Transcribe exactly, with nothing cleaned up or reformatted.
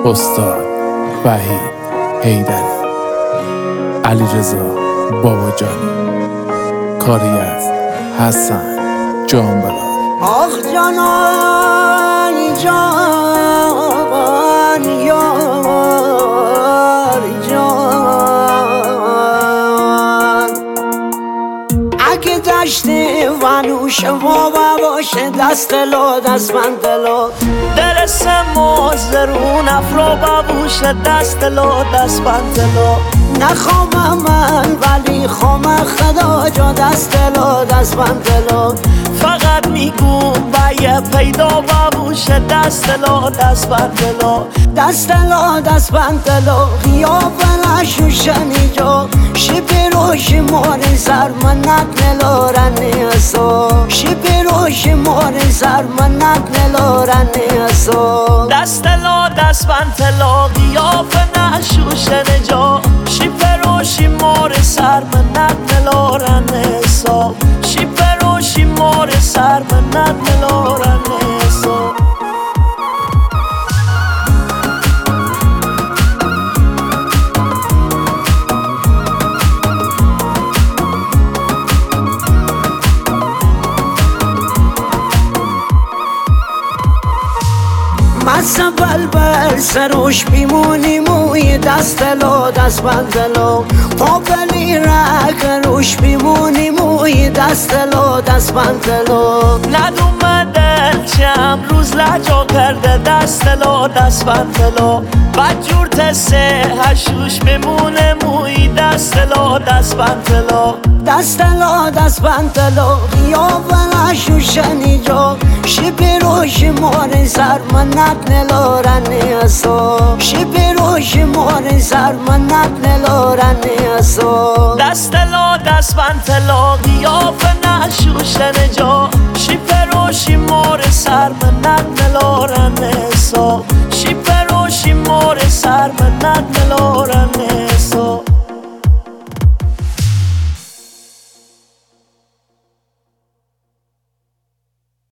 استاد وحید حیدری، علیرضا باباجانی، کاری از حسن جانبلال. آخ جانانی جان یاری جان، اگه دشت ونوش بابا باشه دست لو دست من دلو درس مازرون افرا بابوشه دست لو دست من دلو نخوام من ولی خوام خدا جا دست لو دست من دلو فقط میگم باید پیدا بابوشه دست لو دست من دلو دست لو دست من دلو غیاب نشوشنی جا شبی روشی ماری سر من نکنلو رنی اسو شبی روشی ماری سر من نکنلو رنی اسو دست لو دست من دلو غیاب نشوشنی جا شبی روشی ماری سر من نکنلو رنی اسو شبی روشی ماری سر من نکنلو رنی اسو مزه بلبل سروش بیمونی موی دست لو دست بندلو پاپلی رک روش بیمونی موی دست لو دست بندلو ندوم دل چه امروز لجا کرده دست لو دست بندلو بدجور تسه هشوش بمونه موی دست لو دست بندلو دست لو دست بندلو غیاب نشوشنی جا شبی روشی ماری سر من نکنلو رنی اسو شبی روشی ماری سر من نکنلو رنی اسو دست لو دست بندلو غیاب نشوشنی جا شبی روشی ماری سر من نکنلو رنی اسو شبی روشی ماری سر من نکنلو